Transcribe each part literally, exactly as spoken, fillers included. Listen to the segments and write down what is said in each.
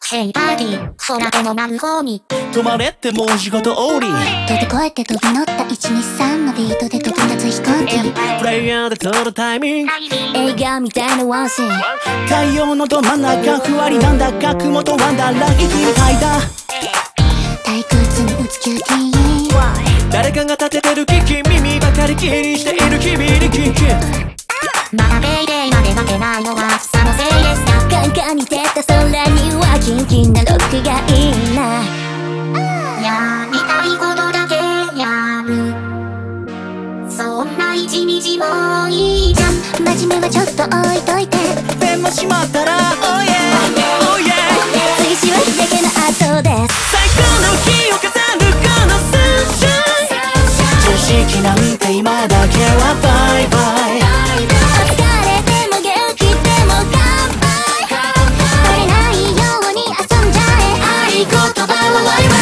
ヘイパーティー、空手の丸方に止まれってもう仕事終わり。 飛び越えて飛び乗ったいちにさんのビートで飛び立つ飛行機。 プレイヤーで撮るタイミング、 映画みたいなワンシーン。 太陽のど真ん中ふわりなんだか雲とワンダーラン息みたいだ。 退屈に打つキューティー。 誰かが立ててる危機、耳ばかり気にしている君に聞き。 まだペイデイまで負けないのはそのせいですか。 カンカンに照った空にはキンキンなロックがいいな。 やりたいことだけやる、そんな一日もいいじゃん。 真面目はちょっと置いといて。 ペンもしまったら Oh yeah Oh yeah 次しは日焼けの後です。 最高の日を飾るこのサンシャイン。常識なんて今だけはバイバイ。 お疲れでも元気でも乾杯。バレないように遊んじゃえ。合言葉はワイワ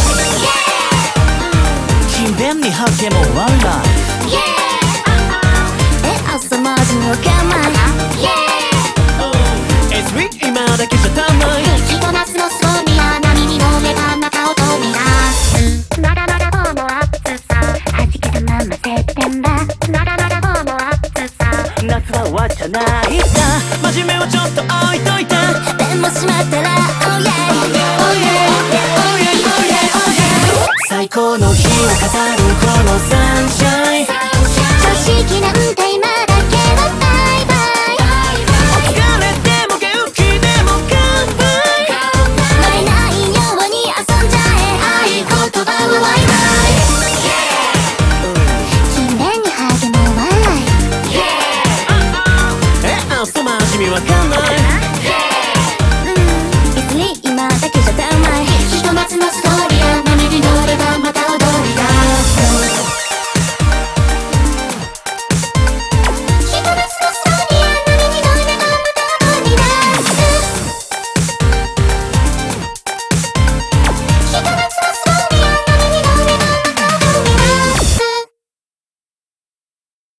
イ。 勤勉に吐けもワイワイ。 え、朝マジの我慢。 エスビー 今だけじゃ足んない。 ひと夏のストーリア波に乗れた中を飛び出す。まだまだボーノアップさ、 弾けたままセプテンバー。 まだまだボーノアップさ。 夏は終わっちゃないんだ。真面目をちょっと